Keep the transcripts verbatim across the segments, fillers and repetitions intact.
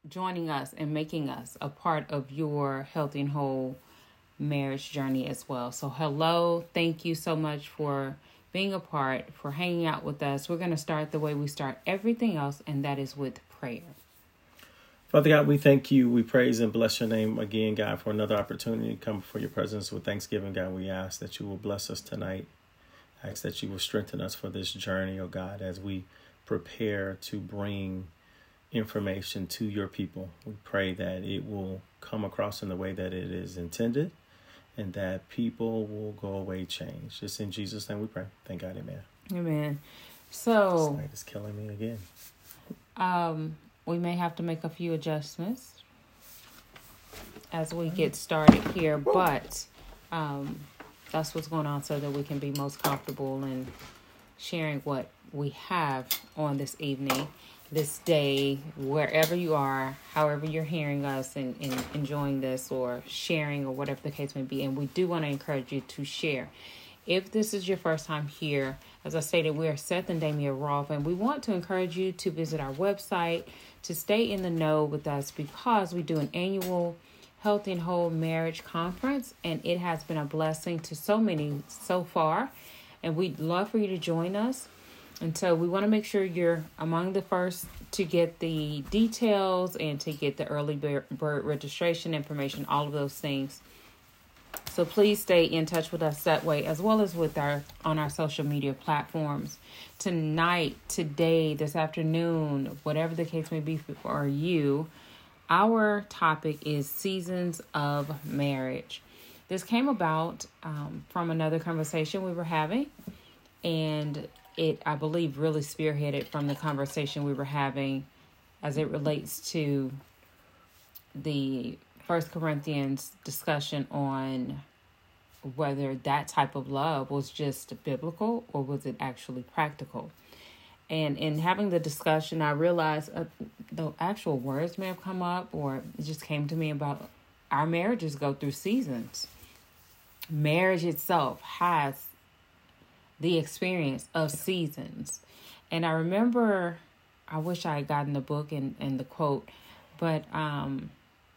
joining us and making us a part of your healthy and whole marriage journey as well. So hello, thank you so much for being a part, for hanging out with us. We're going to start the way we start everything else, and that is with prayer. Father God, we thank you. We praise and bless your name again, God, for another opportunity to come before your presence with thanksgiving. God, we ask that you will bless us tonight. I ask that you will strengthen us for this journey, oh God, as we prepare to bring information to your people. We pray that it will come across in the way that it is intended and that people will go away changed. Just in Jesus' name we pray. Thank God, amen. Amen. So, this night is killing me again. Um, we may have to make a few adjustments as we get started here, but um, that's what's going on so that we can be most comfortable in sharing what we have on this evening, this day, wherever you are, however you're hearing us and, and enjoying this or sharing or whatever the case may be. And we do want to encourage you to share. If this is your first time here, as I stated, we are Seth and Damia Rolfe, and we want to encourage you to visit our website to stay in the know with us because we do an annual Healthy and Whole Marriage Conference, and it has been a blessing to so many so far, and we'd love for you to join us. And so we want to make sure you're among the first to get the details and to get the early bird registration information, all of those things. So please stay in touch with us that way, as well as with our on our social media platforms. Tonight, today, this afternoon, whatever the case may be for you, our topic is seasons of marriage. This came about um, from another conversation we were having, and it, I believe, really spearheaded from the conversation we were having as it relates to the First Corinthians discussion on whether that type of love was just biblical or was it actually practical. And in having the discussion, I realized uh, the actual words may have come up, or it just came to me about our marriages go through seasons. Marriage itself has the experience of seasons. And I remember, I wish I had gotten the book and, and the quote, but um,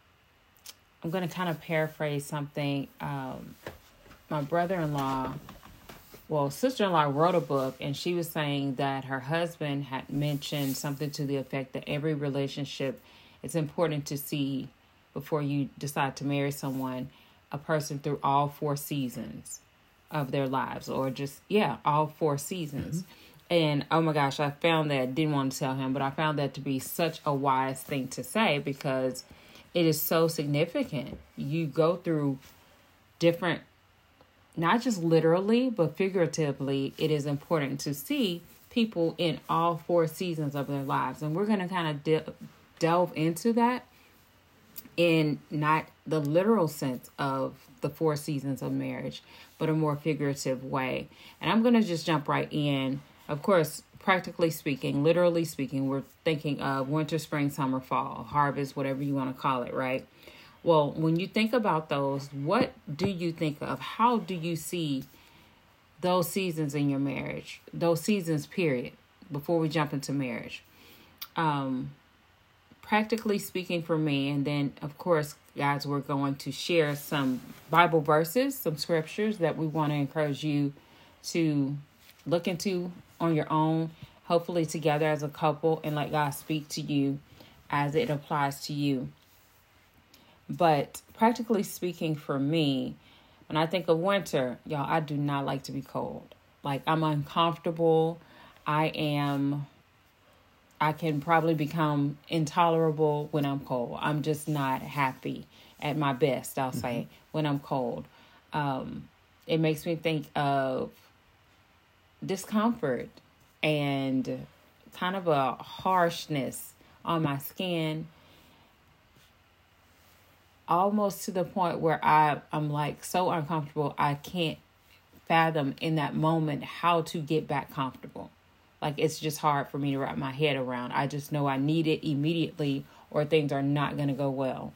I'm going to kind of paraphrase something. Um, my brother-in-law, well, sister-in-law wrote a book, and she was saying that her husband had mentioned something to the effect that every relationship, it's important to see before you decide to marry someone, a person through all four seasons of their lives, or just, yeah, all four seasons. Mm-hmm. And oh my gosh, I found that, didn't want to tell him, but I found that to be such a wise thing to say because it is so significant. You go through different, not just literally, but figuratively, it is important to see people in all four seasons of their lives. And we're going to kind of de- delve into that in not the literal sense of the four seasons of marriage, but a more figurative way. And I'm going to just jump right in. Of course, practically speaking, literally speaking, we're thinking of winter, spring, summer, fall, harvest, whatever you want to call it, right? Well, when you think about those, what do you think of? How do you see those seasons in your marriage? Those seasons, period, before we jump into marriage. Um, practically speaking for me, and then, of course, guys, we're going to share some Bible verses, some scriptures that we want to encourage you to look into on your own, hopefully together as a couple, and let God speak to you as it applies to you. But practically speaking for me, when I think of winter, y'all, I do not like to be cold. Like, I'm uncomfortable. I am, I can probably become intolerable when I'm cold. I'm just not happy at my best, I'll mm-hmm. say, when I'm cold. Um, it makes me think of discomfort and kind of a harshness on my skin, almost to the point where I, I'm like so uncomfortable, I can't fathom in that moment how to get back comfortable. Like, it's just hard for me to wrap my head around. I just know I need it immediately or things are not going to go well.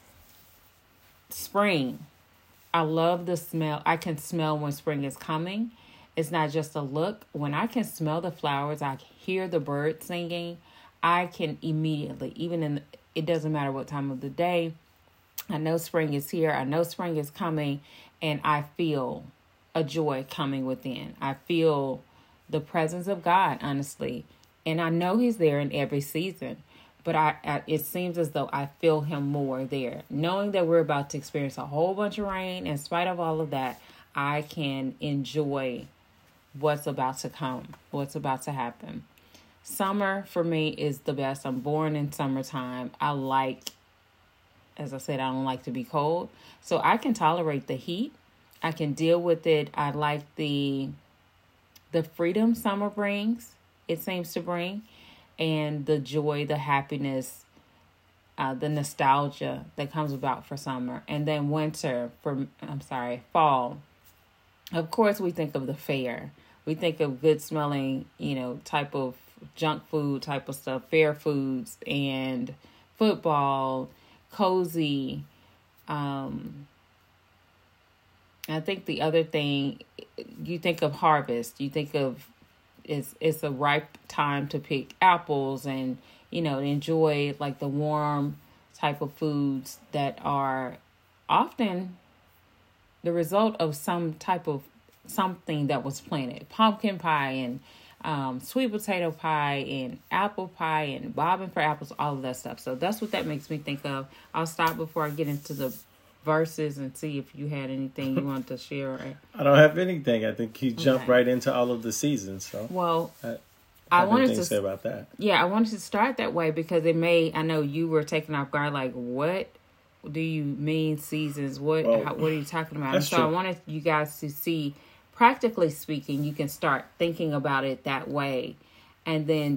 Spring. I love the smell. I can smell when spring is coming. It's not just a look. When I can smell the flowers, I hear the birds singing, I can immediately, even in it doesn't matter what time of the day. I know spring is here. I know spring is coming, and I feel a joy coming within. I feel the presence of God, honestly, and I know He's there in every season. But I, I, it seems as though I feel Him more there. Knowing that we're about to experience a whole bunch of rain, in spite of all of that, I can enjoy what's about to come, what's about to happen. Summer, for me, is the best. I'm born in summertime. I like, as I said, I don't like to be cold. So I can tolerate the heat. I can deal with it. I like the the freedom summer brings, it seems to bring. And the joy, the happiness, uh, the nostalgia that comes about for summer. And then winter, for I'm sorry, fall. Of course, we think of the fair. We think of good smelling, you know, type of junk food type of stuff, fair foods and football, cozy. Um, I think the other thing, you think of harvest. You think of It's it's a ripe time to pick apples and, you know, enjoy like the warm type of foods that are often the result of some type of something that was planted. Pumpkin pie and um, sweet potato pie and apple pie and bobbing for apples, all of that stuff. So that's what that makes me think of. I'll stop before I get into the verses and see if you had anything you want to share. I don't have anything. I think you jumped Okay. right into all of the seasons. So Well, I, I have wanted anything to say about that. Yeah, I wanted to start that way because it may, I know you were taken off guard, like, what do you mean seasons? What Well, how, what are you talking about? And that's so true. I wanted you guys to see, practically speaking, you can start thinking about it that way. And then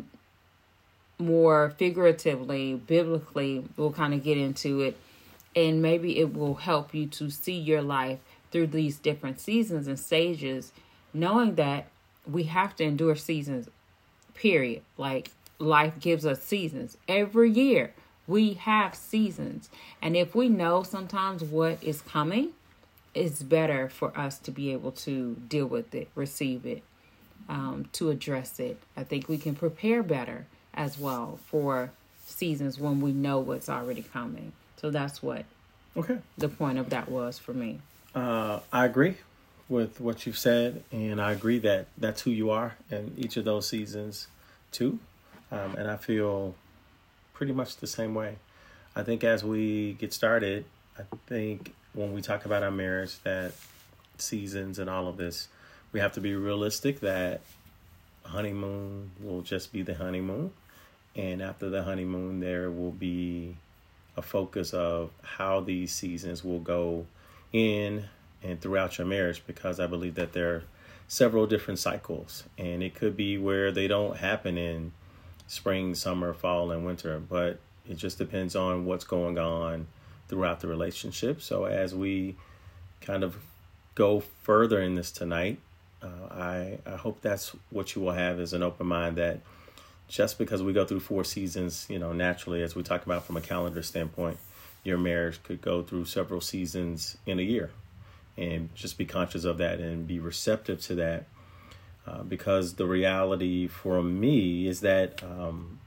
more figuratively, biblically, we'll kind of get into it. And maybe it will help you to see your life through these different seasons and stages, knowing that we have to endure seasons, period. Like, life gives us seasons. Every year, we have seasons. And if we know sometimes what is coming, it's better for us to be able to deal with it, receive it, um, to address it. I think we can prepare better as well for seasons when we know what's already coming. So that's what Okay. the point of that was for me. Uh, I agree with what you've said, and I agree that that's who you are in each of those seasons too. Um, and I feel pretty much the same way. I think as we get started, I think when we talk about our marriage, that seasons and all of this, we have to be realistic that honeymoon will just be the honeymoon. And after the honeymoon, there will be a focus of how these seasons will go in and throughout your marriage, because I believe that there are several different cycles, and it could be where they don't happen in spring, summer, fall, and winter, but it just depends on what's going on throughout the relationship. So as we kind of go further in this tonight, uh, I, I hope that's what you will have, is an open mind that just because we go through four seasons, you know, naturally, as we talk about from a calendar standpoint, your marriage could go through several seasons in a year. And just be conscious of that and be receptive to that. Uh, because the reality for me is that um,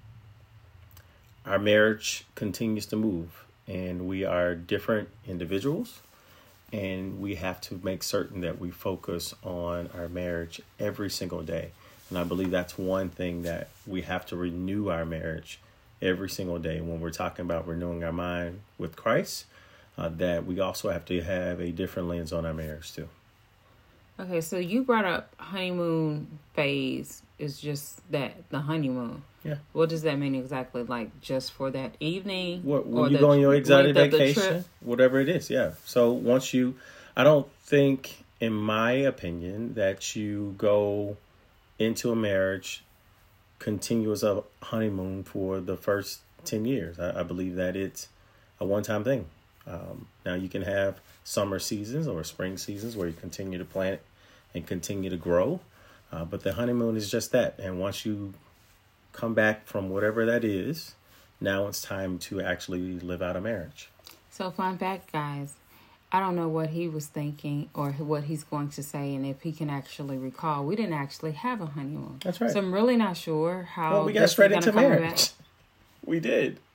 our marriage continues to move, and we are different individuals. And we have to make certain that we focus on our marriage every single day. And I believe that's one thing that we have to renew our marriage every single day. When we're talking about renewing our mind with Christ, uh, that we also have to have a different lens on our marriage too. Okay, so you brought up honeymoon phase is just that, the honeymoon. Yeah. What does that mean exactly? Like just for that evening? What, when or you the go on your exotic length of the vacation, trip? whatever it is, yeah. So once you, I don't think, in my opinion, that you go into a marriage continuous a honeymoon for the first ten years. I, I believe that it's a one-time thing. Um, now you can have summer seasons or spring seasons where you continue to plant and continue to grow. Uh, but the honeymoon is just that. And once you come back from whatever that is, now it's time to actually live out a marriage. So fun fact, guys. I don't know what he was thinking or what he's going to say, and if he can actually recall. We didn't actually have a honeymoon. That's right. So I'm really not sure how. Well, we got this is straight gonna into come marriage. about. We did.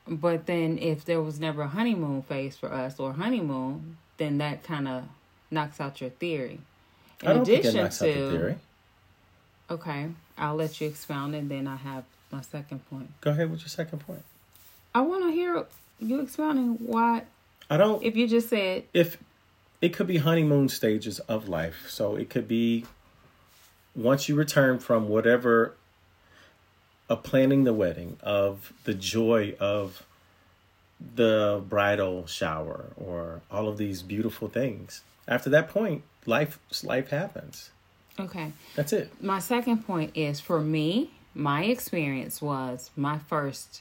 But then if there was never a honeymoon phase for us or honeymoon, then that kind of knocks out your theory. In I don't addition think it knocks to, out the theory. Okay, I'll let you expound and then I have my second point. Go ahead with your second point. I want to hear you expounding why. I don't. If you just said. If it could be honeymoon stages of life. So it could be once you return from whatever, of planning the wedding, of the joy of the bridal shower or all of these beautiful things. After that point, life life happens. Okay. That's it. My second point is, for me, my experience was my first,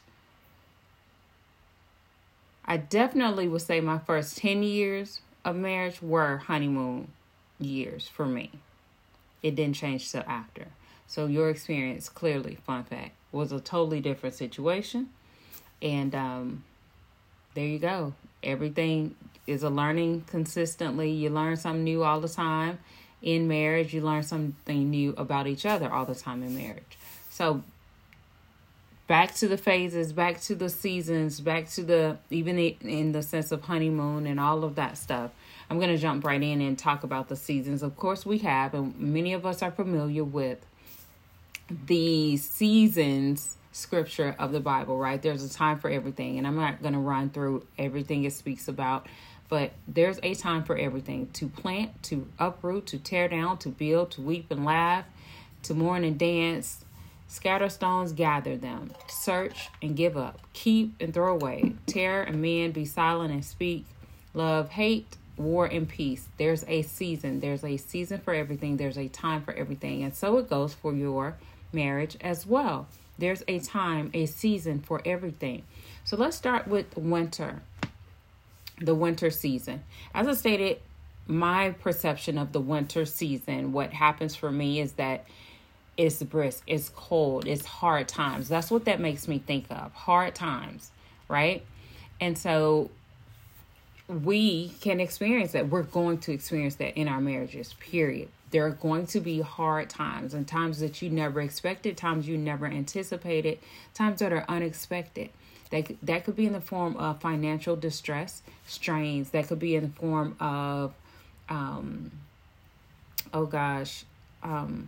I definitely would say my first ten years of marriage were honeymoon years for me. It didn't change till after. So your experience, clearly, fun fact, was a totally different situation. And um, there you go. Everything is a learning consistently. You learn something new all the time. In marriage, you learn something new about each other all the time in marriage. So back to the phases, back to the seasons, back to the, even in the sense of honeymoon and all of that stuff. I'm going to jump right in and talk about the seasons. Of course, we have, and many of us are familiar with the seasons scripture of the Bible, right? There's a time for everything. And I'm not going to run through everything it speaks about. But there's a time for everything: to plant, to uproot, to tear down, to build, to weep and laugh, to mourn and dance, scatter stones, gather them, search and give up, keep and throw away, tear and mend, be silent and speak, love, hate, war and peace. There's a season. There's a season for everything. There's a time for everything. And so it goes for your marriage as well. There's a time, a season for everything. So let's start with winter. The winter season. As I stated, my perception of the winter season, what happens for me is that it's brisk, it's cold, it's hard times. That's what that makes me think of. Hard times, right? And so we can experience that. We're going to experience that in our marriages, period. There are going to be hard times and times that you never expected, times you never anticipated, times that are unexpected. That, that could be in the form of financial distress, strains. That could be in the form of, um, oh gosh, um,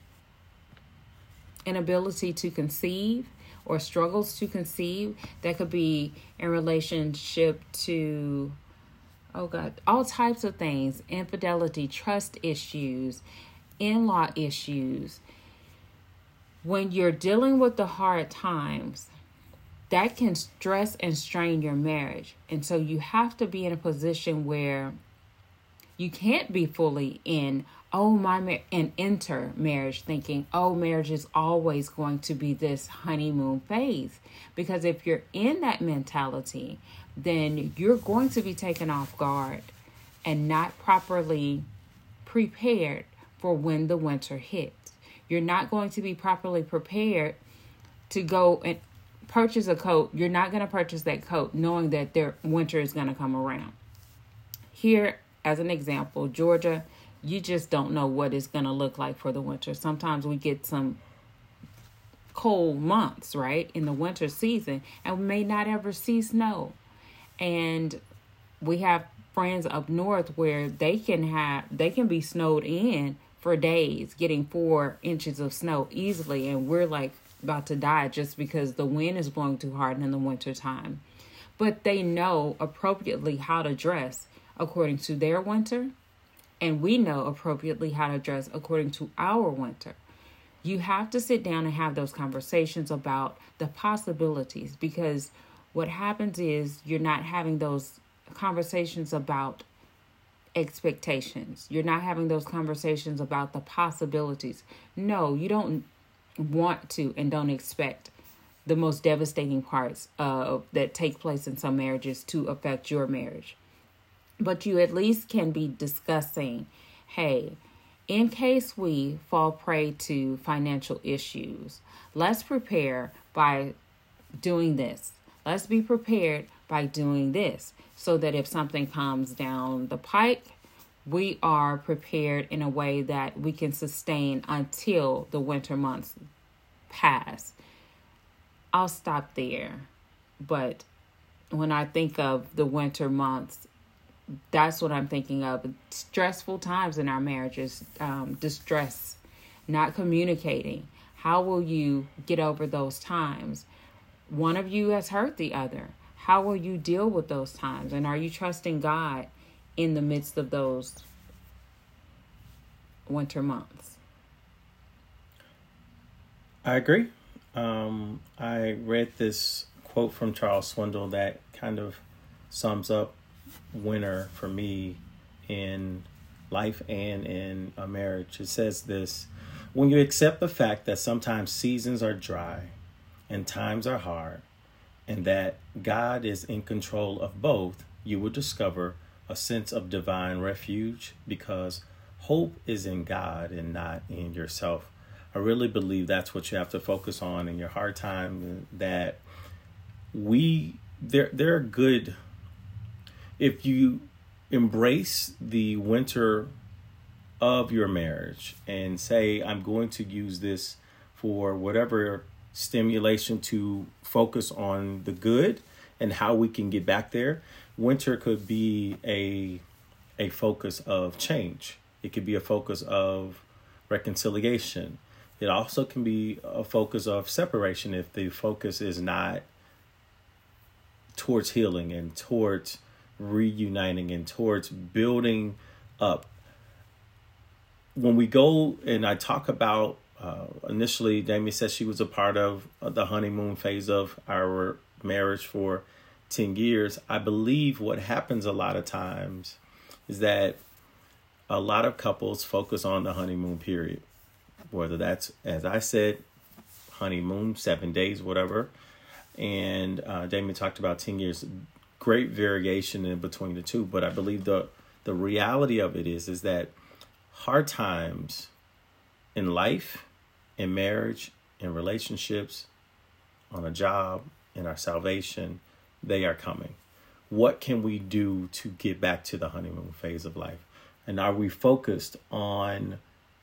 inability to conceive or struggles to conceive. That could be in relationship to, oh God, all types of things. Infidelity, trust issues, in-law issues. When you're dealing with the hard times, that can stress and strain your marriage. And so you have to be in a position where you can't be fully in, oh, my, mar- and enter marriage thinking, oh, marriage is always going to be this honeymoon phase. Because if you're in that mentality, then you're going to be taken off guard and not properly prepared for when the winter hits. You're not going to be properly prepared to go and purchase a coat. You're not going to purchase that coat knowing that their winter is going to come around. Here, as an example, Georgia, you just don't know what it's going to look like for the winter. Sometimes we get some cold months, right, in the winter season, and we may not ever see snow. And we have friends up north where they can have, they can be snowed in for days, getting four inches of snow easily. And we're like, about to die just because the wind is blowing too hard in the winter time. But they know appropriately how to dress according to their winter, and we know appropriately how to dress according to our winter. You have to sit down and have those conversations about the possibilities, because what happens is you're not having those conversations about expectations. You're not having those conversations about the possibilities. No, you don't want to and don't expect the most devastating parts of that take place in some marriages to affect your marriage. But you at least can be discussing, hey, in case we fall prey to financial issues, let's prepare by doing this. Let's be prepared by doing this so that if something comes down the pike, we are prepared in a way that we can sustain until the winter months pass. I'll stop there. but when I think of the winter months, that's what I'm thinking of. Stressful times in our marriages, um, distress, not communicating. How will you get over those times? One of you has hurt the other. How will you deal with those times? And are you trusting God in the midst of those winter months? I agree. Um, I read this quote from Charles Swindoll that kind of sums up winter for me in life and in a marriage. It says this: when you accept the fact that sometimes seasons are dry and times are hard, and that God is in control of both, you will discover a sense of divine refuge, because hope is in God and not in yourself. I really believe that's what you have to focus on in your hard time, that we, there, there are good, if you embrace the winter of your marriage and say, I'm going to use this for whatever stimulation to focus on the good and how we can get back there. Winter could be a a focus of change. It could be a focus of reconciliation. It also can be a focus of separation if the focus is not towards healing and towards reuniting and towards building up. When we go and I talk about, uh, initially, Damien said she was a part of the honeymoon phase of our marriage for ten years. I believe what happens a lot of times is that a lot of couples focus on the honeymoon period, whether that's, as I said, honeymoon, seven days, whatever. And uh, Damien talked about ten years, great variation in between the two. But I believe the the reality of it is, is that hard times in life, in marriage, in relationships, on a job, in our salvation, they are coming. What can we do to get back to the honeymoon phase of life? And are we focused on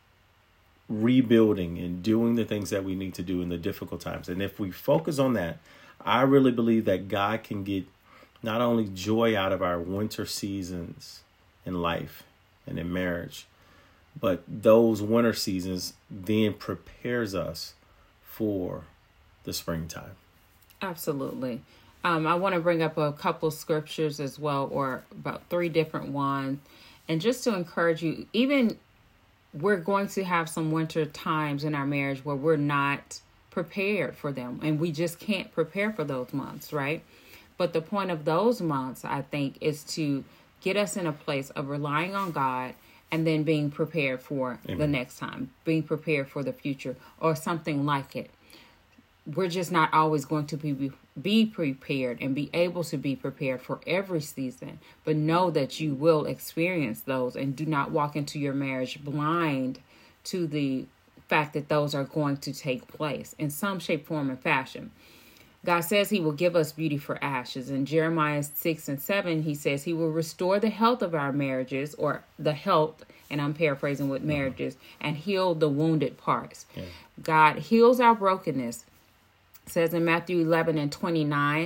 rebuilding and doing the things that we need to do in the difficult times? And if we focus on that, I really believe that God can get not only joy out of our winter seasons in life and in marriage, but those winter seasons then prepares us for the springtime. Absolutely. Um, I want to bring up a couple scriptures as well, or about three different ones. And just to encourage you, even we're going to have some winter times in our marriage where we're not prepared for them. And we just can't prepare for those months, right? But the point of those months, I think, is to get us in a place of relying on God and then being prepared for Amen. The next time, being prepared for the future or something like it. We're just not always going to be be prepared and be able to be prepared for every season, but know that you will experience those, and do not walk into your marriage blind to the fact that those are going to take place in some shape, form, and fashion. God says he will give us beauty for ashes. In Jeremiah six and seven, he says he will restore the health of our marriages, or the health, and I'm paraphrasing with marriages, and heal the wounded parts. Yeah. God heals our brokenness. It says in Matthew eleven and twenty-nine,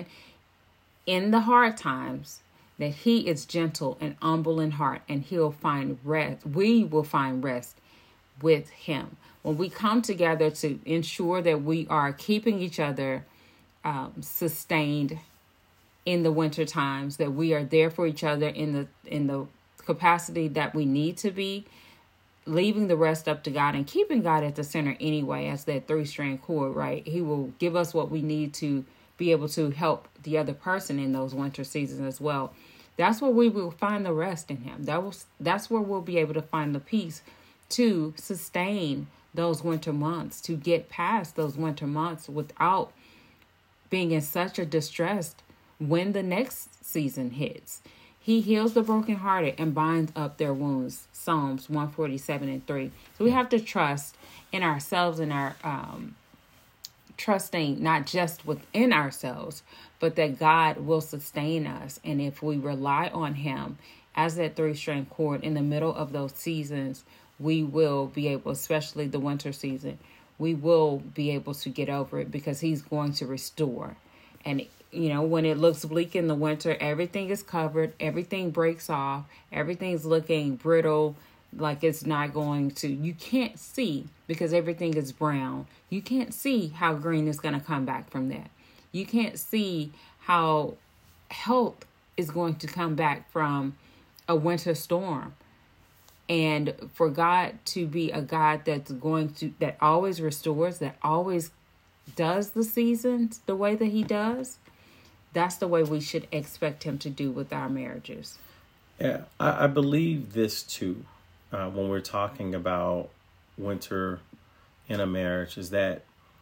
in the hard times, that he is gentle and humble in heart, and he'll find rest. We will find rest with him. When we come together to ensure that we are keeping each other um, sustained in the winter times, that we are there for each other in the in the capacity that we need to be, leaving the rest up to God and keeping God at the center anyway, as that three-strand cord, right? He will give us what we need to be able to help the other person in those winter seasons as well. That's where we will find the rest in him. That will, that's where we'll be able to find the peace to sustain those winter months, to get past those winter months without being in such a distress when the next season hits. He heals the brokenhearted and binds up their wounds. Psalms one forty-seven and three. So we have to trust in ourselves and our um, trusting not just within ourselves, but that God will sustain us. And if we rely on him as that three-strand cord in the middle of those seasons, we will be able, especially the winter season, we will be able to get over it, because he's going to restore. And you know, when it looks bleak in the winter, everything is covered, everything breaks off, everything's looking brittle, like it's not going to, you can't see because everything is brown. You can't see how green is going to come back from that. You can't see how health is going to come back from a winter storm. And for God to be a God that's going to, that always restores, that always does the seasons the way that he does, that's the way we should expect him to do with our marriages. Yeah, I, I believe this too, uh, when we're talking about winter in a marriage, is that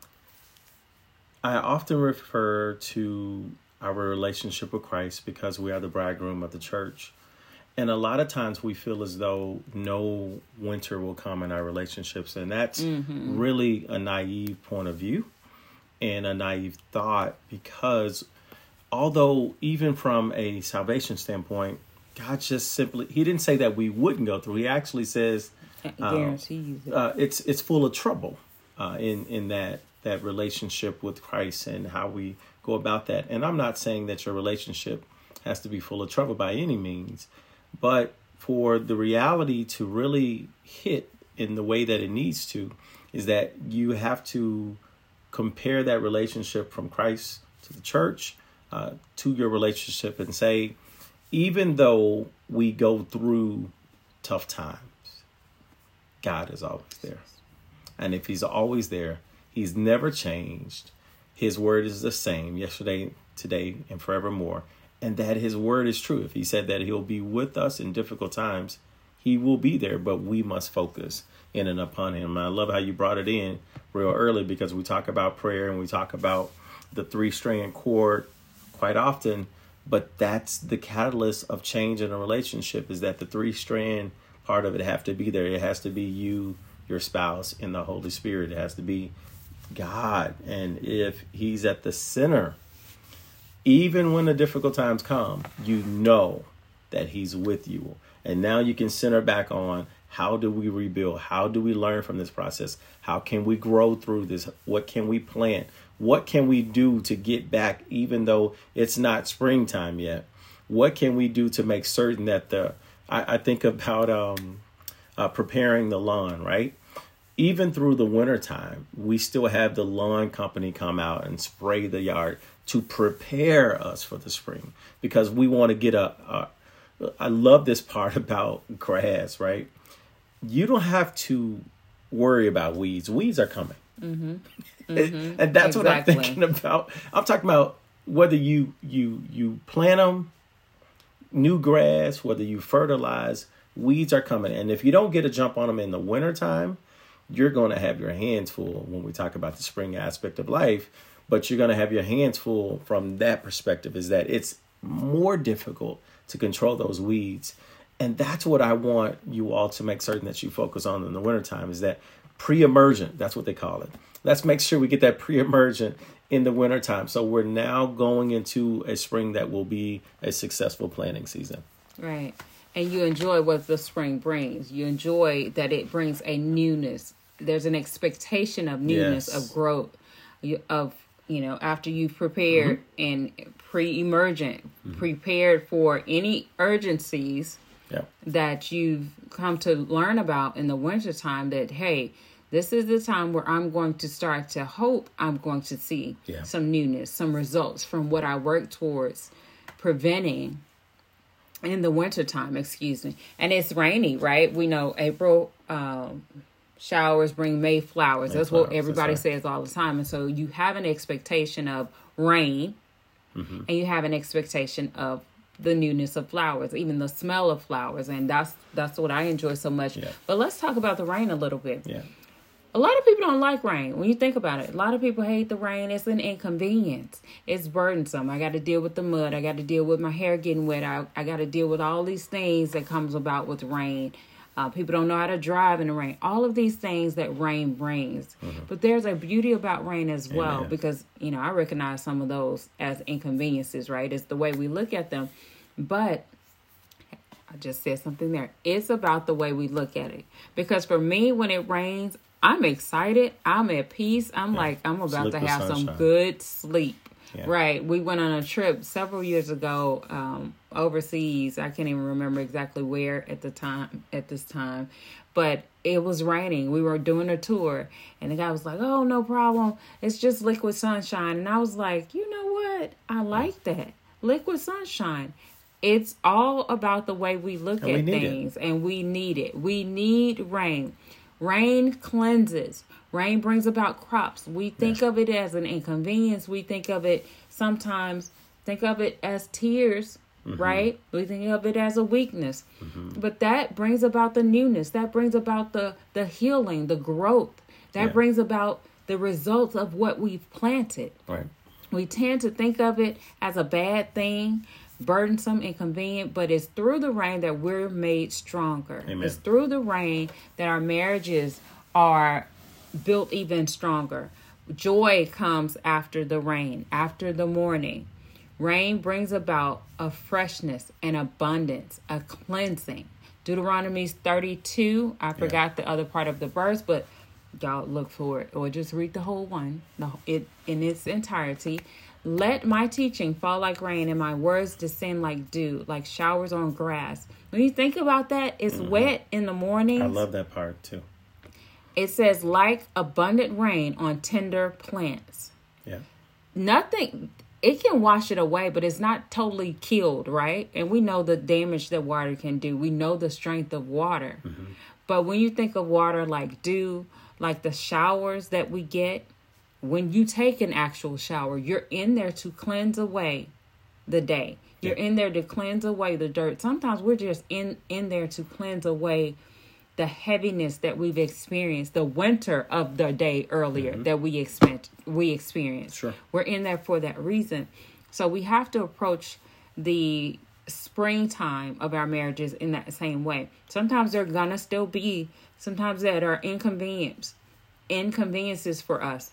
I often refer to our relationship with Christ because we are the bridegroom of the church. And a lot of times we feel as though no winter will come in our relationships. And that's mm-hmm. really a naive point of view and a naive thought, because although even from a salvation standpoint, God just simply, he didn't say that we wouldn't go through. He actually says uh, uh, it's it's full of trouble uh, in, in that, that relationship with Christ and how we go about that. And I'm not saying that your relationship has to be full of trouble by any means. But for the reality to really hit in the way that it needs to, is that you have to compare that relationship from Christ to the church, uh, to your relationship, and say, even though we go through tough times, God is always there. And if he's always there, he's never changed. His word is the same yesterday, today, and forevermore. And that his word is true. If he said that he'll be with us in difficult times, he will be there, but we must focus in and upon him. And I love how you brought it in real early, because we talk about prayer and we talk about the three-strand cord quite often, but that's the catalyst of change in a relationship, is that the three-strand part of it have to be there. It has to be you, your spouse, and the Holy Spirit. It has to be God. And if he's at the center, even when the difficult times come, you know that he's with you. And now you can center back on, how do we rebuild? How do we learn from this process? How can we grow through this? What can we plant? What can we do to get back, even though it's not springtime yet? What can we do to make certain that the, I, I think about um, uh, preparing the lawn, right? Even through the wintertime, we still have the lawn company come out and spray the yard to prepare us for the spring, because we want to get a, a, I love this part about grass, right? You don't have to worry about weeds. Weeds are coming. Mm-hmm. Mm-hmm. And that's exactly what I'm thinking about. I'm talking about whether you, you, you plant them, new grass, whether you fertilize, weeds are coming. And if you don't get a jump on them in the wintertime, you're going to have your hands full when we talk about the spring aspect of life. But you're going to have your hands full from that perspective, is that it's more difficult to control those weeds. And that's what I want you all to make certain that you focus on in the wintertime, is that pre-emergent. That's what they call it. Let's make sure we get that pre-emergent in the wintertime. So we're now going into a spring that will be a successful planting season. Right. And you enjoy what the spring brings. You enjoy that it brings a newness. There's an expectation of newness, yes. of growth, of, you know, after you've prepared mm-hmm. and pre-emergent, mm-hmm. prepared for any urgencies yeah. that you've come to learn about in the wintertime, that, hey, this is the time where I'm going to start to hope I'm going to see yeah. some newness, some results from what I work towards preventing in the wintertime, excuse me. And it's rainy, right? We know April um, showers bring May flowers. May That's flowers. What everybody That's right. says all the time. And so you have an expectation of rain, mm-hmm. and you have an expectation of the newness of flowers, even the smell of flowers. And that's that's what I enjoy so much. Yeah. But let's talk about the rain a little bit. Yeah. A lot of people don't like rain. When you think about it, a lot of people hate the rain. It's an inconvenience. It's burdensome. I got to deal with the mud. I got to deal with my hair getting wet. I, I got to deal with all these things that comes about with rain. Uh, people don't know how to drive in the rain. All of these things that rain brings. Mm-hmm. But there's a beauty about rain as well. Amen. Because, you know, I recognize some of those as inconveniences, right? It's the way we look at them. But I just said something there. It's about the way we look at it. Because for me, when it rains, I'm excited. I'm at peace. I'm yeah. like, I'm about Sleep to have some good sleep. Yeah. Right. We went on a trip several years ago um, overseas. I can't even remember exactly where at the time, at this time, but it was raining. We were doing a tour and the guy was like, oh, no problem. It's just liquid sunshine. And I was like, you know what? I like that. Liquid sunshine. It's all about the way we look And we at need things, and we need it. We need rain. Rain cleanses. Rain brings about crops. We think Yes. of it as an inconvenience. We think of it sometimes, think of it as tears, Mm-hmm. right? We think of it as a weakness. Mm-hmm. But that brings about the newness. That brings about the, the healing, the growth. That Yeah. brings about the results of what we've planted. Right. We tend to think of it as a bad thing, burdensome, inconvenient, but it's through the rain that we're made stronger. Amen. It's through the rain that our marriages are built even stronger. Joy comes after the rain, after the morning. Rain brings about a freshness, an abundance, a cleansing. Deuteronomy thirty-two, I forgot yeah. the other part of the verse, but y'all look for it or just read the whole one the, it in its entirety. Let my teaching fall like rain and my words descend like dew, like showers on grass. When you think about that, it's mm-hmm. wet in the morning. I love that part too. It says like abundant rain on tender plants. Yeah. Nothing, it can wash it away, but it's not totally killed, right? And we know the damage that water can do. We know the strength of water. Mm-hmm. But when you think of water like dew, like the showers that we get, when you take an actual shower, you're in there to cleanse away the day. You're yeah. in there to cleanse away the dirt. Sometimes we're just in, in there to cleanse away the heaviness that we've experienced, the winter of the day earlier mm-hmm. that we expect, we experienced. Sure. We're in there for that reason. So we have to approach the springtime of our marriages in that same way. Sometimes there are gonna still be sometimes that are inconvenience, inconveniences for us,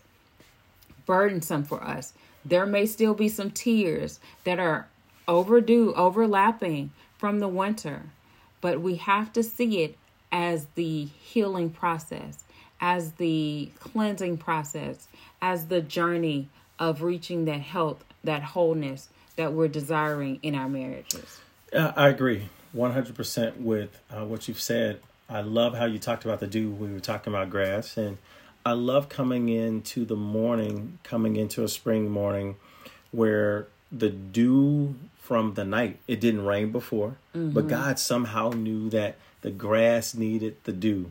burdensome for us. There may still be some tears that are overdue, overlapping from the winter, but we have to see it as the healing process, as the cleansing process, as the journey of reaching that health, that wholeness that we're desiring in our marriages. Uh, I agree one hundred percent with uh, what you've said. I love how you talked about the dew. We were talking about grass, and I love coming into the morning, coming into a spring morning where the dew from the night, it didn't rain before, mm-hmm. but God somehow knew that the grass needed the dew.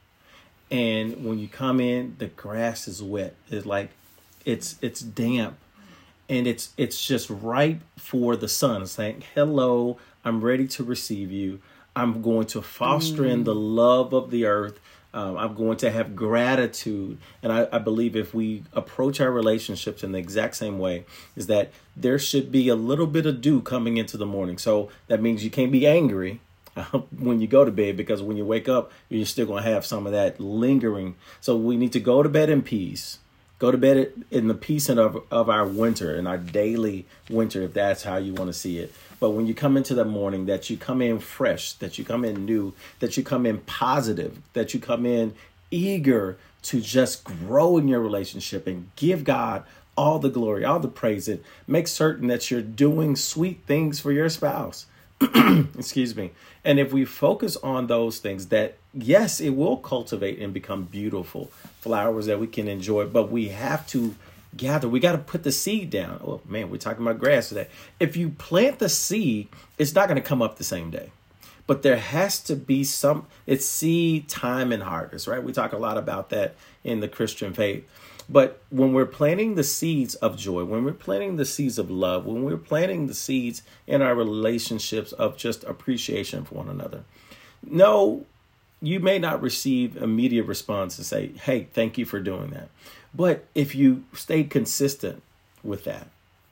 And when you come in, the grass is wet. It's like, it's it's damp. And it's it's just ripe for the sun. It's saying, hello, I'm ready to receive you. I'm going to foster mm. in the love of the earth. Um, I'm going to have gratitude. And I, I believe if we approach our relationships in the exact same way, is that there should be a little bit of dew coming into the morning. So that means you can't be angry when you go to bed, because when you wake up, you're still going to have some of that lingering. So we need to go to bed in peace. Go to bed in the peace of, of our winter, in our daily winter, if that's how you want to see it. But when you come into the morning, that you come in fresh, that you come in new, that you come in positive, that you come in eager to just grow in your relationship and give God all the glory, all the praise, and make certain that you're doing sweet things for your spouse. Excuse me. And if we focus on those things, that yes, it will cultivate and become beautiful flowers that we can enjoy, but we have to gather. We got to put the seed down. Oh man, we're talking about grass today. If you plant the seed, it's not going to come up the same day, but there has to be some, it's seed, time, and harvest, right? We talk a lot about that in the Christian faith. But when we're planting the seeds of joy, when we're planting the seeds of love, when we're planting the seeds in our relationships of just appreciation for one another, no, you may not receive immediate response and say, hey, thank you for doing that. But if you stay consistent with that,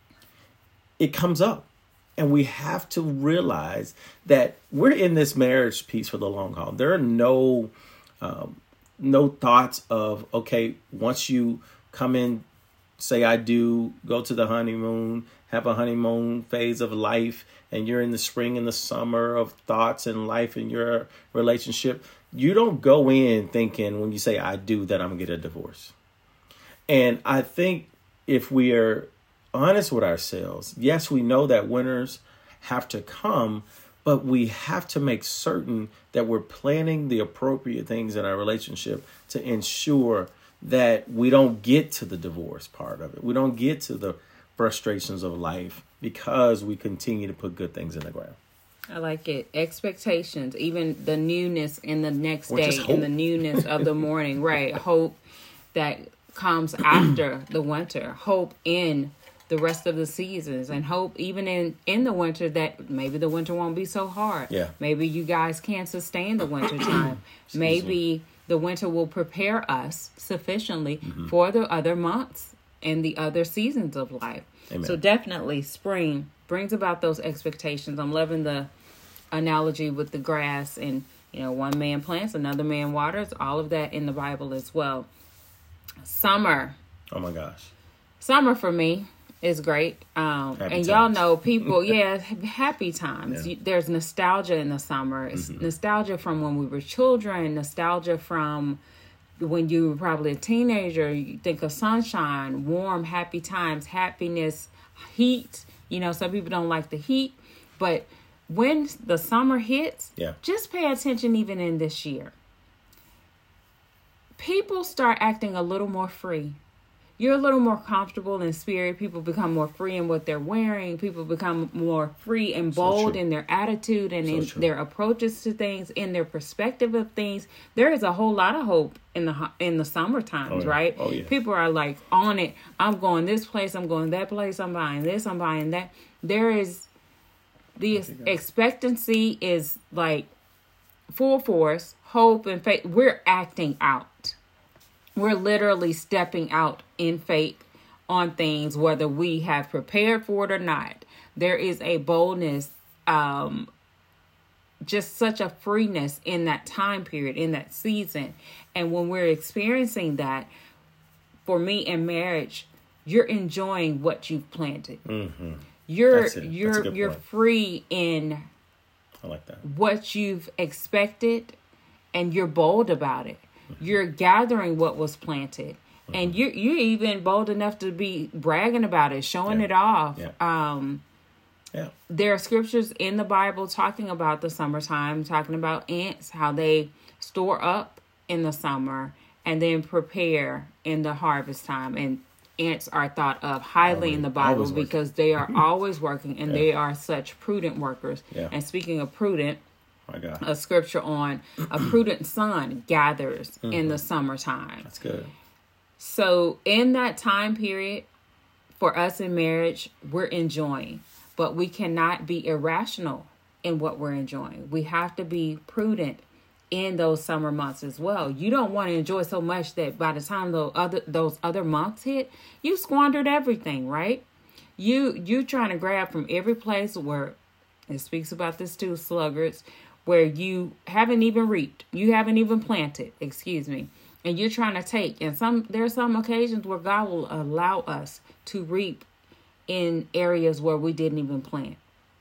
it comes up. And we have to realize that we're in this marriage piece for the long haul. There are no um, no thoughts of, okay, once you come in, say I do, go to the honeymoon, have a honeymoon phase of life, and you're in the spring and the summer of thoughts and life in your relationship. You don't go in thinking when you say I do that I'm going to get a divorce. And I think if we are honest with ourselves. Yes, we know that winters have to come, but we have to make certain that we're planning the appropriate things in our relationship to ensure that we don't get to the divorce part of it. We don't get to the frustrations of life because we continue to put good things in the ground. I like it. Expectations, even the newness in the next Or day, just hope. in the newness of the morning, right? Hope that comes after the winter. Hope in the rest of the seasons, and hope even in, in the winter that maybe the winter won't be so hard. Yeah. Maybe you guys can't sustain the winter time. Maybe the winter will prepare us sufficiently mm-hmm. for the other months and the other seasons of life. Amen. So definitely spring brings about those expectations. I'm loving the analogy with the grass, and you know, one man plants, another man waters, all of that in the Bible as well. Summer. Oh my gosh. Summer for me is great. Um, and times. y'all know people, yeah, happy times. Yeah. You, there's nostalgia in the summer. It's mm-hmm. nostalgia from when we were children, nostalgia from when you were probably a teenager. You think of sunshine, warm, happy times, happiness, heat. You know, some people don't like the heat, but when the summer hits, yeah. just pay attention even in this year. People start acting a little more free. You're a little more comfortable in spirit. People become more free in what they're wearing. People become more free and bold so in their attitude and so in true. their approaches to things, in their perspective of things. There is a whole lot of hope in the in the summer times, oh, yeah. right? Oh, yeah. People are like on it. I'm going this place. I'm going that place. I'm buying this. I'm buying that. There is the expectancy is like full force, hope and faith. We're acting out. We're literally stepping out in faith on things, whether we have prepared for it or not. There is a boldness, um, just such a freeness in that time period, in that season. And when we're experiencing that, for me in marriage, you're enjoying what you've planted. Mm-hmm. You're you're you're point. free in I like that. what you've expected, and you're bold about it. You're gathering what was planted, mm-hmm. and you you're even bold enough to be bragging about it, showing yeah. it off. Yeah. Um, yeah. There are scriptures in the Bible talking about the summertime, talking about ants, how they store up in the summer and then prepare in the harvest time. And ants are thought of highly always, in the Bible because they are always working, and yeah. they are such prudent workers. Yeah. And speaking of prudent, my God. A scripture on a prudent son gathers mm-hmm. in the summertime. That's good. So in that time period, for us in marriage, we're enjoying, but we cannot be irrational in what we're enjoying. We have to be prudent in those summer months as well. You don't want to enjoy so much that by the time those other those other months hit, you squandered everything, right? You you trying to grab from every place where it speaks about this too, sluggards, where you haven't even reaped, you haven't even planted, excuse me, and you're trying to take. And some there are some occasions where God will allow us to reap in areas where we didn't even plant.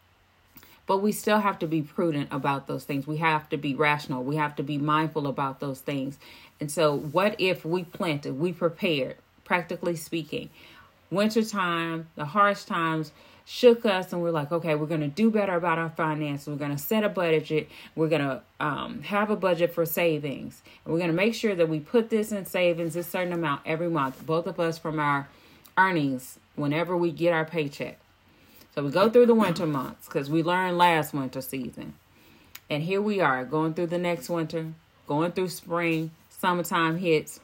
But we still have to be prudent about those things. We have to be rational. We have to be mindful about those things. And so what if we planted, we prepared, practically speaking, wintertime, the harsh times, shook us, and we're like, okay, we're going to do better about our finances. We're going to set a budget. We're going to um, have a budget for savings. And we're going to make sure that we put this in savings, a certain amount every month, both of us from our earnings whenever we get our paycheck. So we go through the winter months because we learned last winter season. And here we are going through the next winter, going through spring, summertime hits.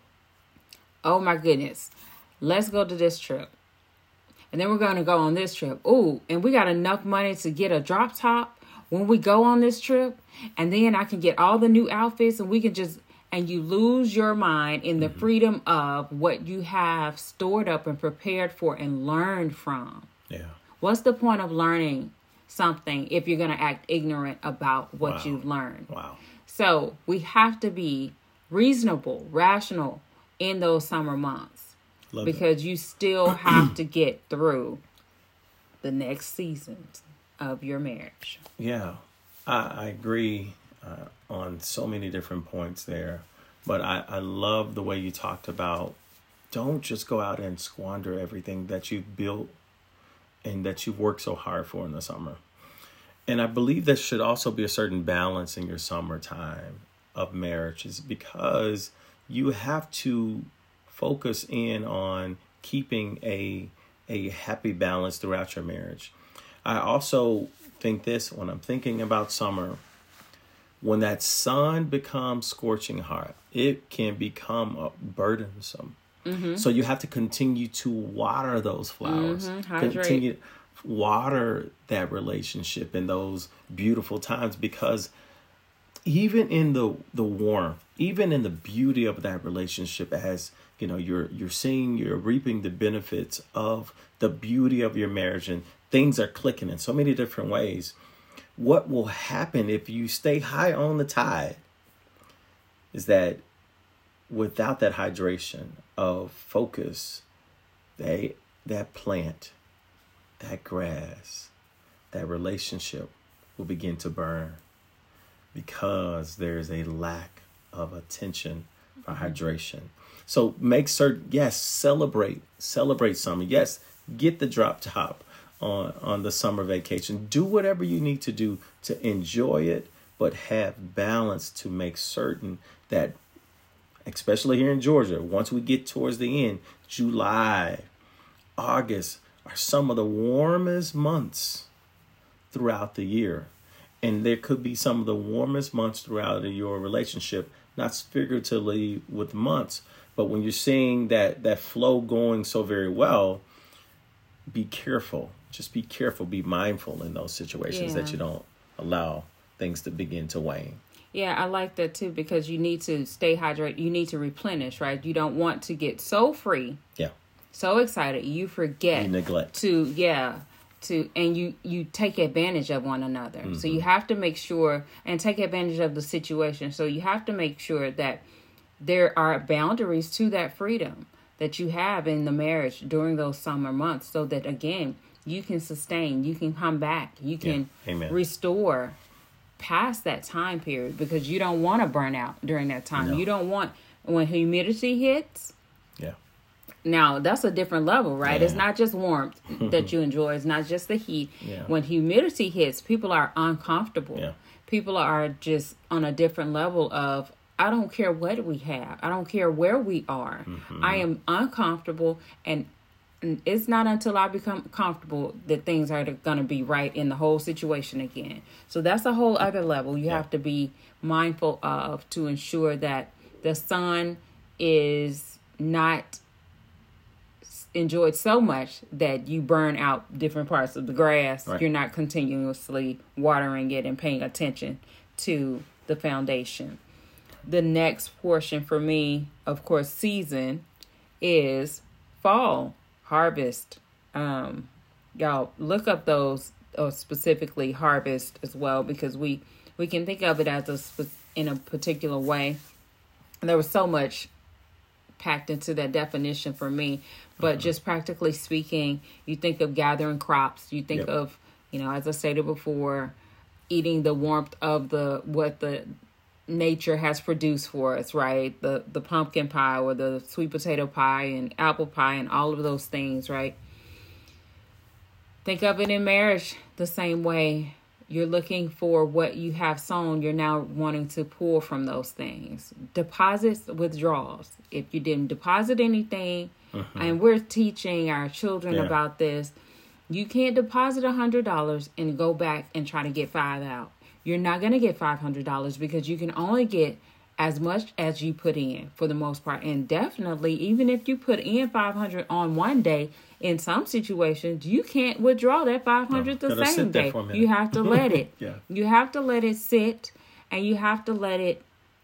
Oh my goodness. Let's go to this trip. And then we're going to go on this trip. Ooh, and we got enough money to get a drop top when we go on this trip. And then I can get all the new outfits, and we can just, and you lose your mind in the mm-hmm. freedom of what you have stored up and prepared for and learned from. Yeah. What's the point of learning something if you're going to act ignorant about what wow. you've learned? Wow. So we have to be reasonable, rational in those summer months. Love because it. You still have to get through the next seasons of your marriage. Yeah, I, I agree uh, on so many different points there. But I, I love the way you talked about don't just go out and squander everything that you've built and that you've worked so hard for in the summer. And I believe there should also be a certain balance in your summertime of marriages, because you have to focus in on keeping a a happy balance throughout your marriage. I also think this when I'm thinking about summer, when that sun becomes scorching hot, it can become burdensome. Mm-hmm. So you have to continue to water those flowers, mm-hmm. continue to water that relationship in those beautiful times, because even in the the warmth, even in the beauty of that relationship, as you know, you're you're seeing, you're reaping the benefits of the beauty of your marriage, and things are clicking in so many different ways. What will happen if you stay high on the tide is that without that hydration of focus, they that plant, that grass, that relationship will begin to burn, because there's a lack of attention for mm-hmm. hydration. So make certain, yes, celebrate, celebrate summer. Yes, get the drop top on, on the summer vacation. Do whatever you need to do to enjoy it, but have balance to make certain that, especially here in Georgia, once we get towards the end, July, August are some of the warmest months throughout the year. And there could be some of the warmest months throughout your relationship, not figuratively with months, but when you're seeing that that flow going so very well, be careful. Just be careful. Be mindful in those situations yeah. that you don't allow things to begin to wane. Yeah, I like that too, because you need to stay hydrated. You need to replenish, right? You don't want to get so free, yeah, so excited, you forget you neglect to, yeah, to, and you, you take advantage of one another. Mm-hmm. So you have to make sure and take advantage of the situation. So you have to make sure that there are boundaries to that freedom that you have in the marriage during those summer months, so that, again, you can sustain, you can come back, you can yeah. restore past that time period, because you don't want to burn out during that time. No. You don't want, when humidity hits. Yeah. Now, that's a different level, right? Yeah. It's not just warmth that you enjoy. It's not just the heat. Yeah. When humidity hits, people are uncomfortable. Yeah. People are just on a different level of, I don't care what we have. I don't care where we are. Mm-hmm. I am uncomfortable, and it's not until I become comfortable that things are going to be right in the whole situation again. So that's a whole other level you yeah. have to be mindful of, to ensure that the sun is not enjoyed so much that you burn out different parts of the grass. Right. You're not continuously watering it and paying attention to the foundation. The next portion for me, of course, season, is fall. Harvest. Um, y'all look up those, or specifically harvest as well, because we, we can think of it as a spe- in a particular way. And there was so much packed into that definition for me, but mm-hmm. just practically speaking, you think of gathering crops. You think yep. of, you know, as I stated before, eating the warmth of the, what the nature has produced for us, right? The the pumpkin pie or the sweet potato pie and apple pie and all of those things, right? Think of it in marriage the same way. You're looking for what you have sown. You're now wanting to pull from those things. Deposits, withdrawals. If you didn't deposit anything, mm-hmm. and we're teaching our children yeah. about this, you can't deposit one hundred dollars and go back and try to get five out. You're not going to get five hundred dollars, because you can only get as much as you put in for the most part. And definitely, even if you put in five hundred dollars on one day, in some situations, you can't withdraw that five hundred dollars no, the same day. You have to let it. yeah. You have to let it sit, and you have to let it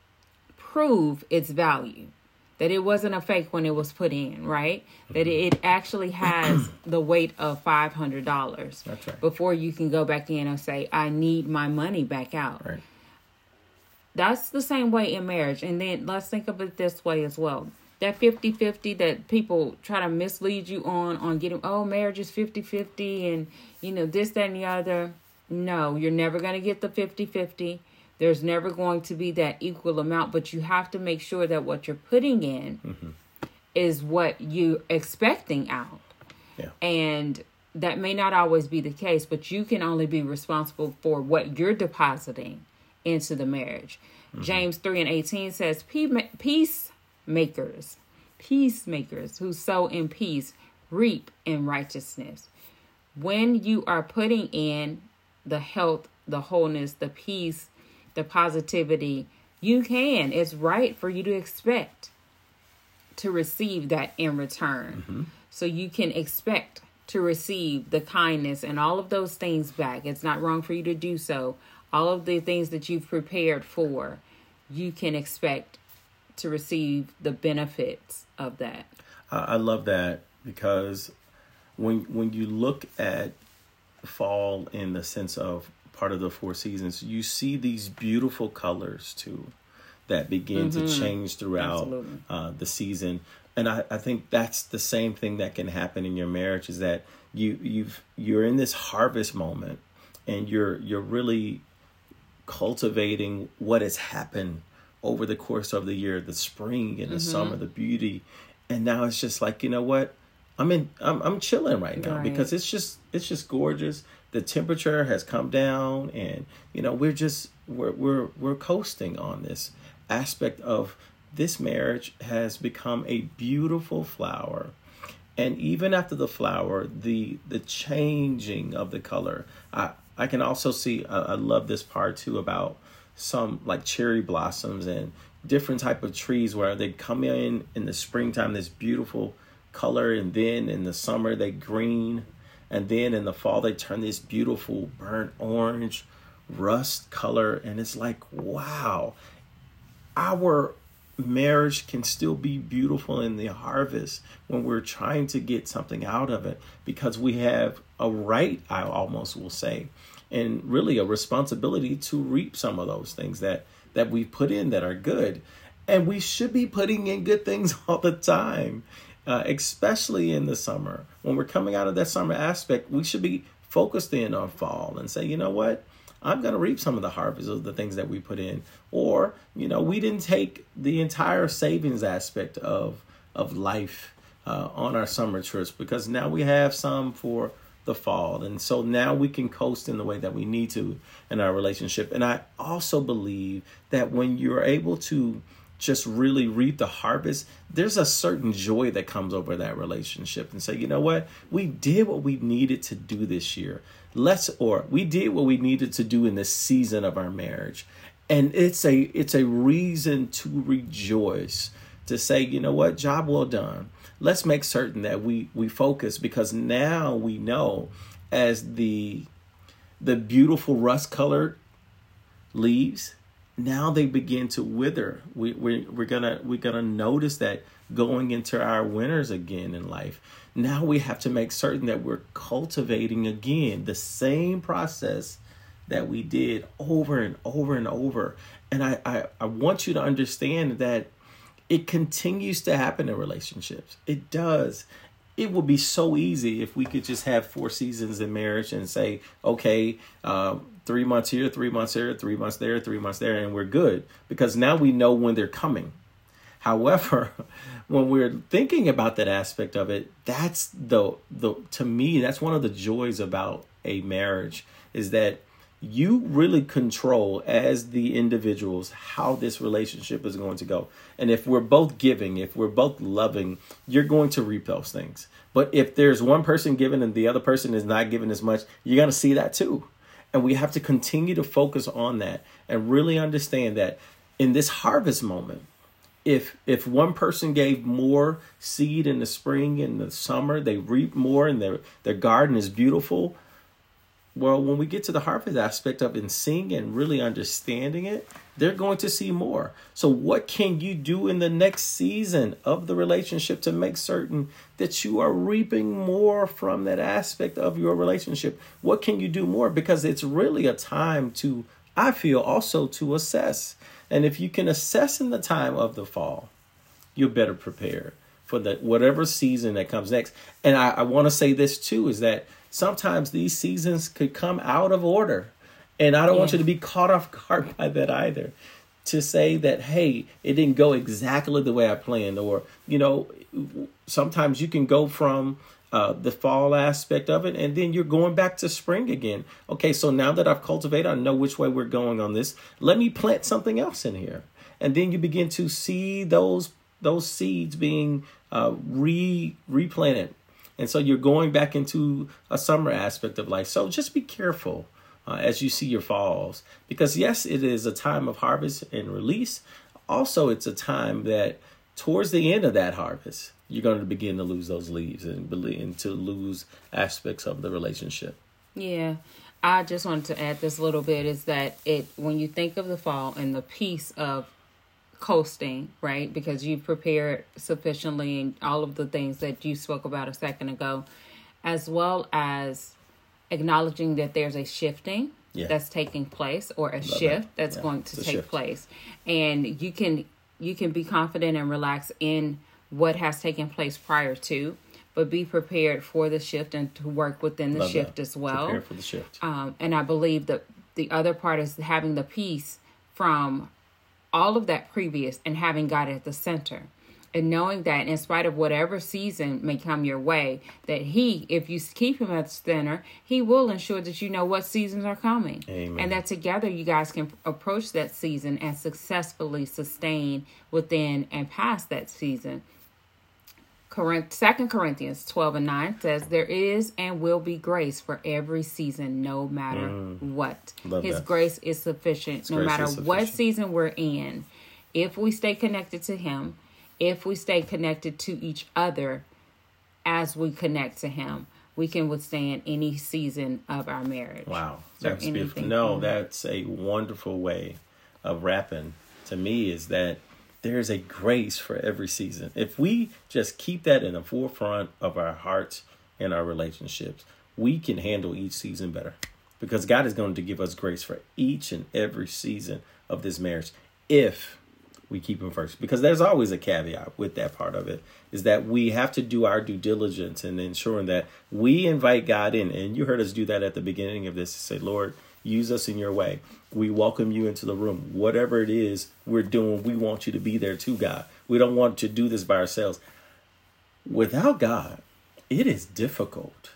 prove its value. That it wasn't a fake when it was put in, right? That it actually has the weight of five hundred dollars. That's right. Before you can go back in and say, I need my money back out. Right. That's the same way in marriage. And then let's think of it this way as well. That fifty-fifty that people try to mislead you on, on getting, oh, marriage is fifty-fifty and, you know, this, that, and the other. No, you're never going to get the fifty-fifty. There's never going to be that equal amount, but you have to make sure that what you're putting in mm-hmm. is what you're expecting out. Yeah. And that may not always be the case, but you can only be responsible for what you're depositing into the marriage. Mm-hmm. James three and eighteen says, peacemakers, peacemakers who sow in peace reap in righteousness. When you are putting in the health, the wholeness, the peace, the positivity, you can, it's right for you to expect to receive that in return. Mm-hmm. So you can expect to receive the kindness and all of those things back. It's not wrong for you to do so. All of the things that you've prepared for, you can expect to receive the benefits of that. I love that, because when when you look at fall in the sense of part of the four seasons, you see these beautiful colors too that begin mm-hmm. to change throughout uh, the season. And I, I think that's the same thing that can happen in your marriage, is that you you've you're in this harvest moment, and you're you're really cultivating what has happened over the course of the year, the spring and the mm-hmm. summer, the beauty. And now it's just like, you know what? I'm in I'm I'm chilling right now right. because it's just it's just gorgeous. The temperature has come down, and you know, we're just we're we're we're coasting on this aspect of this marriage has become a beautiful flower. And even after the flower, the the changing of the color, I, I can also see, I, I love this part too about some like cherry blossoms and different type of trees where they come in in the springtime, this beautiful color, and then in the summer they green, and then in the fall they turn this beautiful burnt orange, rust color. And it's like, wow, our marriage can still be beautiful in the harvest when we're trying to get something out of it, because we have a right, I almost will say, and really a responsibility to reap some of those things that that we put in that are good. And we should be putting in good things all the time, uh, especially in the summer. When we're coming out of that summer aspect, we should be focused in on fall and say, you know what? I'm going to reap some of the harvest of the things that we put in. Or, you know, we didn't take the entire savings aspect of of life uh, on our summer trips, because now we have some for the fall. And so now we can coast in the way that we need to in our relationship. And I also believe that when you're able to just really reap the harvest, there's a certain joy that comes over that relationship, and say, you know what, we did what we needed to do this year. Let's, or we did what we needed to do in this season of our marriage. And it's a, it's a reason to rejoice, to say, you know what, job well done. Let's make certain that we, we focus, because now we know as the, the beautiful rust colored leaves, now they begin to wither. We, we, we're gonna we're gonna notice that going into our winters again in life. Now we have to make certain that we're cultivating again the same process that we did over and over and over. And I, I, I want you to understand that it continues to happen in relationships. It does. It would be so easy if we could just have four seasons in marriage and say, okay, um, three months here, three months here, three months there, three months there, and we're good, because now we know when they're coming. However, when we're thinking about that aspect of it, that's the, the, to me, that's one of the joys about a marriage, is that you really control as the individuals how this relationship is going to go. And if we're both giving, if we're both loving, you're going to reap those things. But if there's one person giving and the other person is not giving as much, you're going to see that too. And we have to continue to focus on that and really understand that in this harvest moment, if if one person gave more seed in the spring and the summer, they reap more and their, their garden is beautiful. Well, when we get to the harvest aspect of it and seeing and really understanding it, they're going to see more. So what can you do in the next season of the relationship to make certain that you are reaping more from that aspect of your relationship? What can you do more? Because it's really a time to, I feel, also to assess. And if you can assess in the time of the fall, you're better prepared for the whatever season that comes next. And I, I want to say this too, is that sometimes these seasons could come out of order. And I don't yeah. want you to be caught off guard by that either. to say that, hey, it didn't go exactly the way I planned. Or, you know, sometimes you can go from uh, the fall aspect of it, and then you're going back to spring again. Okay, so now that I've cultivated, I know which way we're going on this. Let me plant something else in here. And then you begin to see those those seeds being uh, re replanted. And so you're going back into a summer aspect of life. So just be careful uh, as you see your falls, because yes, it is a time of harvest and release. Also, it's a time that towards the end of that harvest, you're going to begin to lose those leaves and, and to lose aspects of the relationship. Yeah. I just wanted to add this little bit is that it, when you think of the fall and the piece of coasting, right? Because you've prepared sufficiently and all of the things that you spoke about a second ago, as well as acknowledging that there's a shifting yeah. that's taking place, or a Love shift that. that's yeah. going to take shift. place. And you can you can be confident and relax in what has taken place prior to, but be prepared for the shift and to work within the Love shift that. as well. Prepare for the shift. Um, and I believe that the other part is having the peace from all of that previous and having God at the center, and knowing that in spite of whatever season may come your way, that he, if you keep him at the center, he will ensure that you know what seasons are coming. Amen. And that together you guys can approach that season and successfully sustain within and past that season. Second Corinthians twelve and nine says, there is and will be grace for every season, no matter mm, what. His that. grace is sufficient, His no matter sufficient. what season we're in. If we stay connected to him, if we stay connected to each other as we connect to him, we can withstand any season of our marriage. Wow. That's beautiful. No, that's a wonderful way of wrapping. To me, is that there's a grace for every season. If we just keep that in the forefront of our hearts and our relationships, we can handle each season better, because God is going to give us grace for each and every season of this marriage if we keep him first. Because there's always a caveat with that part of it, is that we have to do our due diligence in ensuring that we invite God in. And you heard us do that at the beginning of this, to say, Lord, use us in your way. We welcome you into the room. Whatever it is we're doing, we want you to be there too, God. We don't want to do this by ourselves. Without God, it is difficult.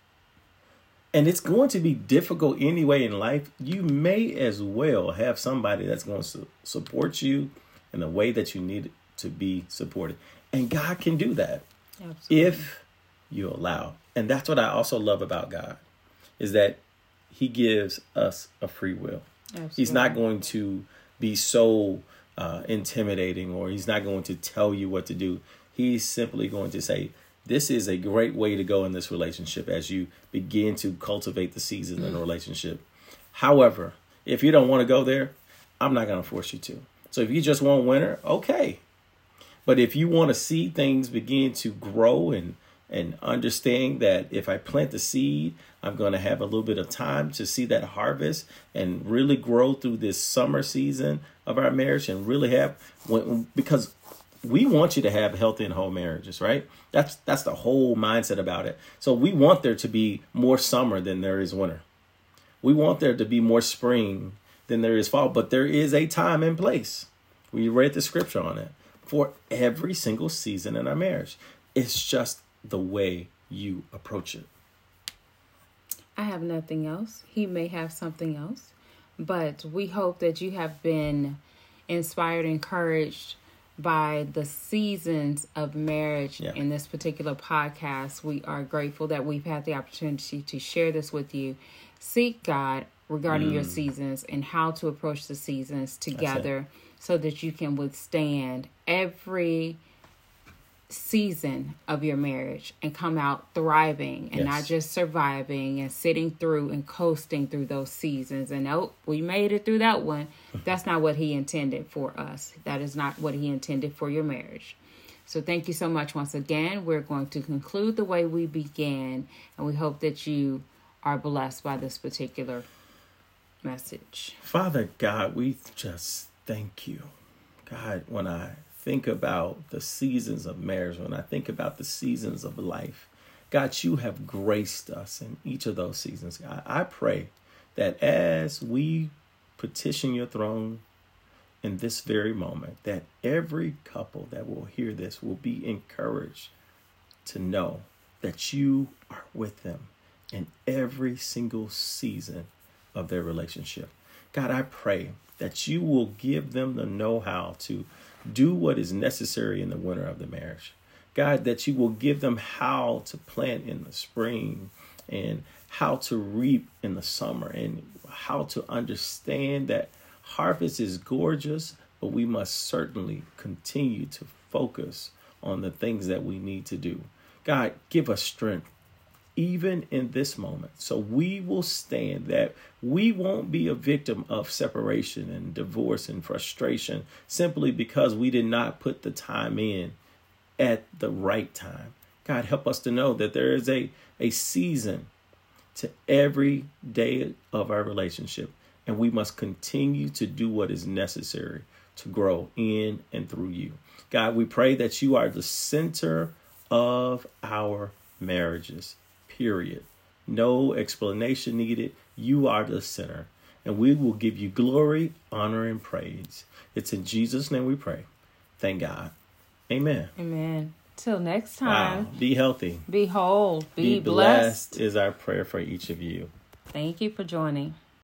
And it's going to be difficult anyway in life. You may as well have somebody that's going to support you in the way that you need to be supported. And God can do that. Absolutely. If you allow. And that's what I also love about God, is that he gives us a free will. Absolutely. He's not going to be so uh, intimidating, or he's not going to tell you what to do. He's simply going to say, this is a great way to go in this relationship as you begin to cultivate the season mm. in a relationship. However, if you don't want to go there, I'm not going to force you to. So if you just want winter, okay. But if you want to see things begin to grow and and understand that if I plant the seed, I'm going to have a little bit of time to see that harvest and really grow through this summer season of our marriage, and really have, when, because we want you to have healthy and whole marriages, right? That's that's the whole mindset about it. So we want there to be more summer than there is winter. We want there to be more spring than there is fall, but there is a time and place. We read the scripture on it for every single season in our marriage. It's just the way you approach it. I have nothing else. He may have something else, but we hope that you have been inspired, encouraged by the seasons of marriage yeah. in this particular podcast. We are grateful that we've had the opportunity to share this with you. Seek God regarding mm. your seasons and how to approach the seasons together so that you can withstand every season of your marriage and come out thriving and yes. not just surviving and sitting through and coasting through those seasons. And oh, we made it through that one. That's not what he intended for us. That is not what he intended for your marriage. So thank you so much once again. We're going to conclude the way we began, and we hope that you are blessed by this particular message. Father God, we just thank you. God, when I think about the seasons of marriage, when I think about the seasons of life, God, you have graced us in each of those seasons. God, I pray that as we petition your throne in this very moment that every couple that will hear this will be encouraged to know that you are with them in every single season of their relationship. God, I pray that you will give them the know-how to do what is necessary in the winter of the marriage. God, that you will give them how to plant in the spring and how to reap in the summer and how to understand that harvest is gorgeous, but we must certainly continue to focus on the things that we need to do. God, give us strength even in this moment, so we will stand, that we won't be a victim of separation and divorce and frustration simply because we did not put the time in at the right time. God, help us to know that there is a, a season to every day of our relationship, and we must continue to do what is necessary to grow in and through you. God, we pray that you are the center of our marriages. Period. No explanation needed. You are the center. And we will give you glory, honor, and praise. It's in Jesus' name we pray. Thank God. Amen. Amen. Till next time. Wow. Be healthy. Be whole. Be, Be blessed. blessed is our prayer for each of you. Thank you for joining.